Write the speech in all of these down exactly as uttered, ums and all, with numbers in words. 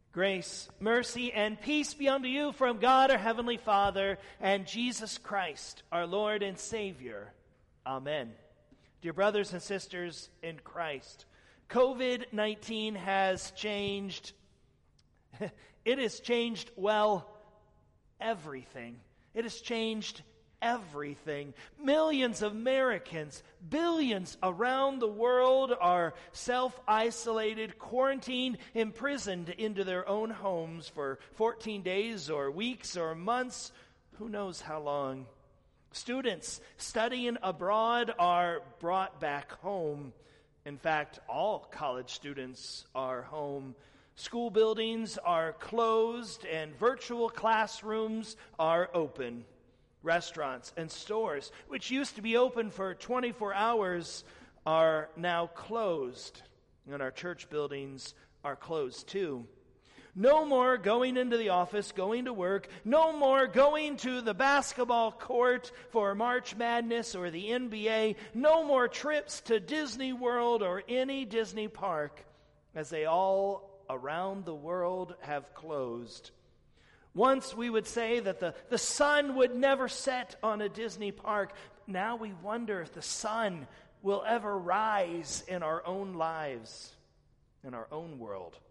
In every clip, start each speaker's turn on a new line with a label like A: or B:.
A: Grace, mercy, and peace be unto you from God our Heavenly Father and Jesus Christ, our Lord and Savior. Amen. Dear brothers and sisters in Christ, covid nineteen has changed, it has changed, well, everything. It has changed everything. Millions of Americans, billions around the world are self-isolated, quarantined, imprisoned into their own homes for fourteen days or weeks or months, who knows how long. Students studying abroad are brought back home. In fact, all college students are home. School buildings are closed and virtual classrooms are open. Restaurants and stores, which used to be open for twenty-four hours, are now closed. And our church buildings are closed too. No more going into the office, going to work. No more going to the basketball court for March Madness or the N B A. No more trips to Disney World or any Disney park, as they all around the world have closed. Once we would say that the, the sun would never set on a Disney park. Now we wonder if the sun will ever rise in our own lives, in our own world.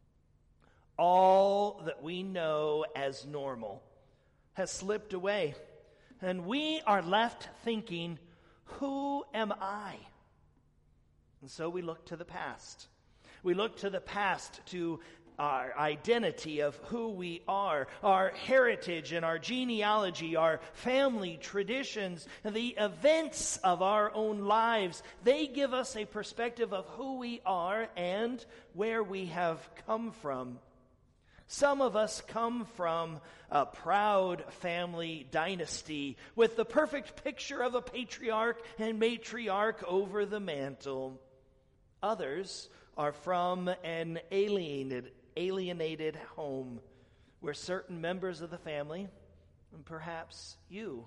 A: All that we know as normal has slipped away, and we are left thinking, who am I? And so we look to the past. We look to the past to our identity of who we are, our heritage and our genealogy, our family traditions, and the events of our own lives. They give us a perspective of who we are and where we have come from. Some of us come from a proud family dynasty with the perfect picture of a patriarch and matriarch over the mantle. Others are from an alienated alienated home where certain members of the family, and perhaps you,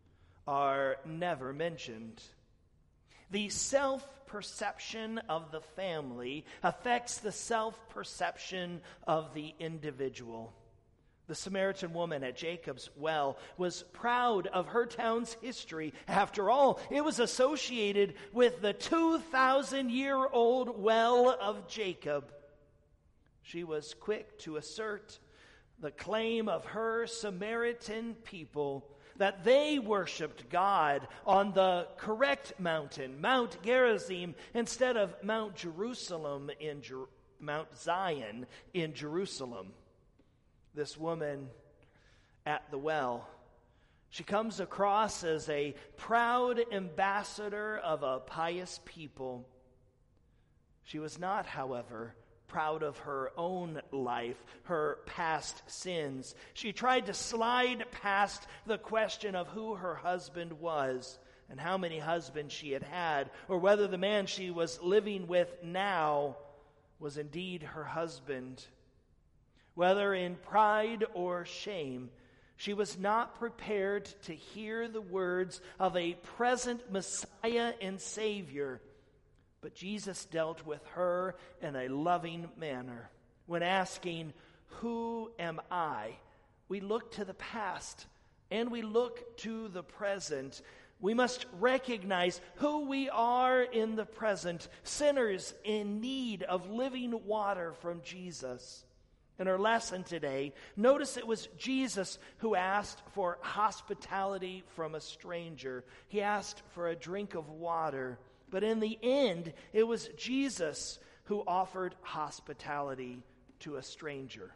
A: are never mentioned. The self-perception of the family affects the self-perception of the individual. The Samaritan woman at Jacob's well was proud of her town's history. After all, it was associated with the two thousand year old well of Jacob. She was quick to assert the claim of her Samaritan people that they worshiped God on the correct mountain, Mount Gerizim, instead of Mount Jerusalem in Jer- Mount Zion in Jerusalem. This woman at the well, she comes across as a proud ambassador of a pious people. She was not, however, proud of her own life, her past sins. She tried to slide past the question of who her husband was and how many husbands she had had, or whether the man she was living with now was indeed her husband. Whether in pride or shame, she was not prepared to hear the words of a present Messiah and Savior. But Jesus dealt with her in a loving manner. When asking, who am I? We look to the past and we look to the present. We must recognize who we are in the present, sinners in need of living water from Jesus. In our lesson today, notice it was Jesus who asked for hospitality from a stranger. He asked for a drink of water. But in the end, it was Jesus who offered hospitality to a stranger.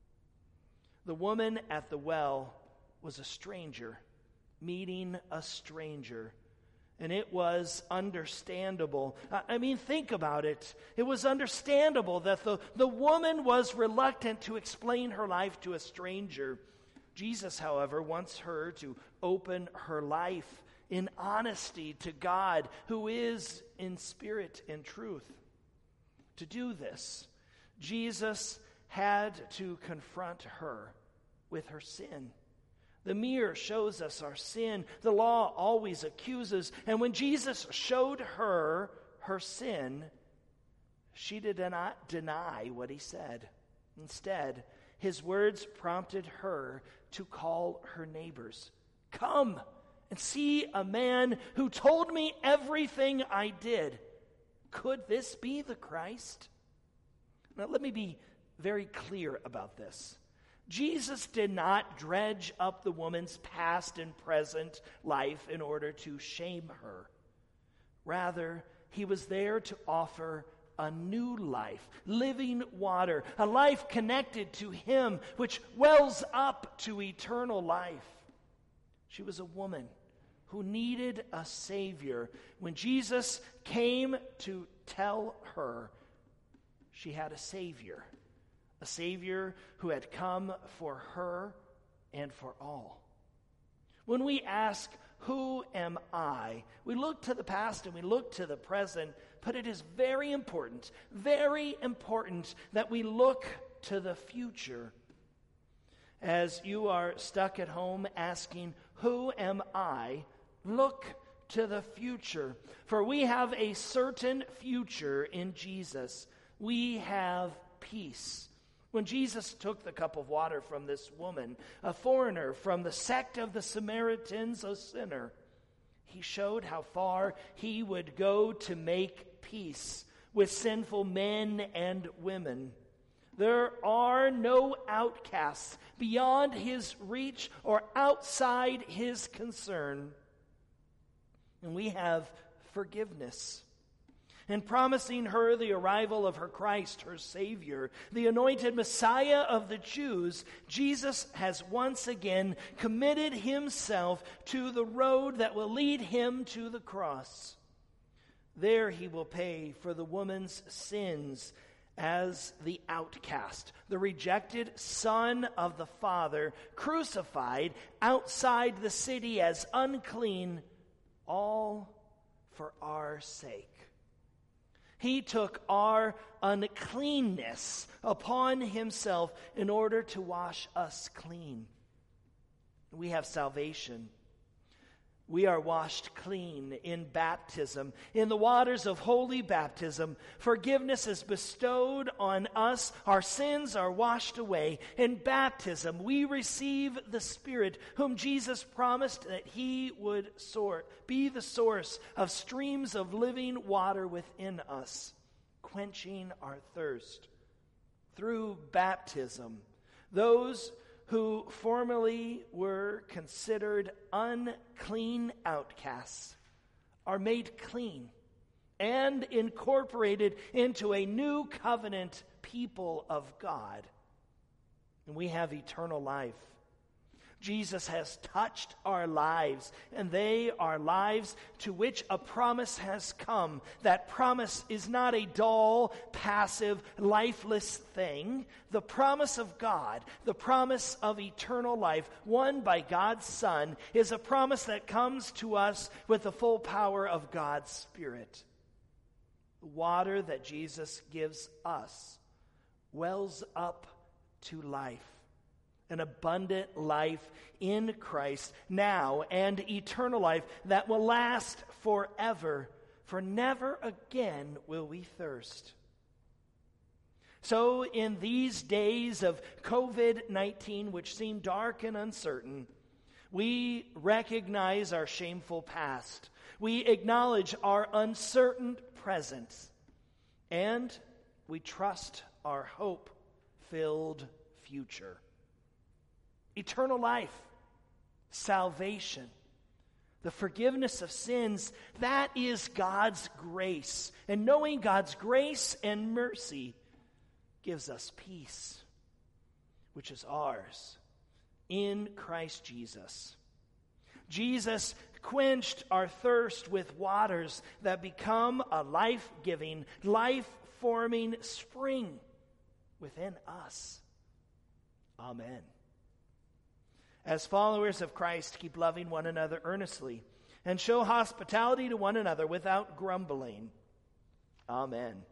A: The woman at the well was a stranger, meeting a stranger. And it was understandable. I mean, think about it. It was understandable that the, the woman was reluctant to explain her life to a stranger. Jesus, however, wants her to open her life in honesty to God, who is in spirit and truth. To do this, Jesus had to confront her with her sin. The mirror shows us our sin. The law always accuses. And when Jesus showed her her sin, she did not deny what he said. Instead, his words prompted her to call her neighbors. "Come and see a man who told me everything I did. Could this be the Christ?" Now, let me be very clear about this. Jesus did not dredge up the woman's past and present life in order to shame her. Rather, he was there to offer a new life, living water, a life connected to him, which wells up to eternal life. She was a woman who needed a Savior. When Jesus came to tell her she had a Savior, a Savior who had come for her and for all. When we ask, "Who am I?" we look to the past and we look to the present, but it is very important, very important that we look to the future. As you are stuck at home asking, "Who am I?" look to the future. For we have a certain future in Jesus. We have peace. When Jesus took the cup of water from this woman, a foreigner from the sect of the Samaritans, a sinner, he showed how far he would go to make peace with sinful men and women. There are no outcasts beyond his reach or outside his concern. And we have forgiveness. In promising her the arrival of her Christ, her Savior, the anointed Messiah of the Jews, Jesus has once again committed himself to the road that will lead him to the cross. There he will pay for the woman's sins as the outcast, the rejected son of the Father, crucified outside the city as unclean, all for our sake. He took our uncleanness upon himself in order to wash us clean. We have salvation. We are washed clean in baptism. In the waters of holy baptism, forgiveness is bestowed on us. Our sins are washed away. In baptism, we receive the Spirit, whom Jesus promised that he would sort, be the source of streams of living water within us, quenching our thirst. Through baptism, those who formerly were considered unclean outcasts are made clean and incorporated into a new covenant people of God. And we have eternal life. Jesus has touched our lives, and they are lives to which a promise has come. That promise is not a dull, passive, lifeless thing. The promise of God, the promise of eternal life, won by God's Son, is a promise that comes to us with the full power of God's Spirit. The water that Jesus gives us wells up to life. An abundant life in Christ now and eternal life that will last forever, for never again will we thirst. So in these days of covid nineteen, which seem dark and uncertain, we recognize our shameful past. We acknowledge our uncertain present, and we trust our hope-filled future. Eternal life, salvation, the forgiveness of sins, that is God's grace. And knowing God's grace and mercy gives us peace, which is ours in Christ Jesus. Jesus quenched our thirst with waters that become a life-giving, life-forming spring within us. Amen. As followers of Christ, keep loving one another earnestly and show hospitality to one another without grumbling. Amen.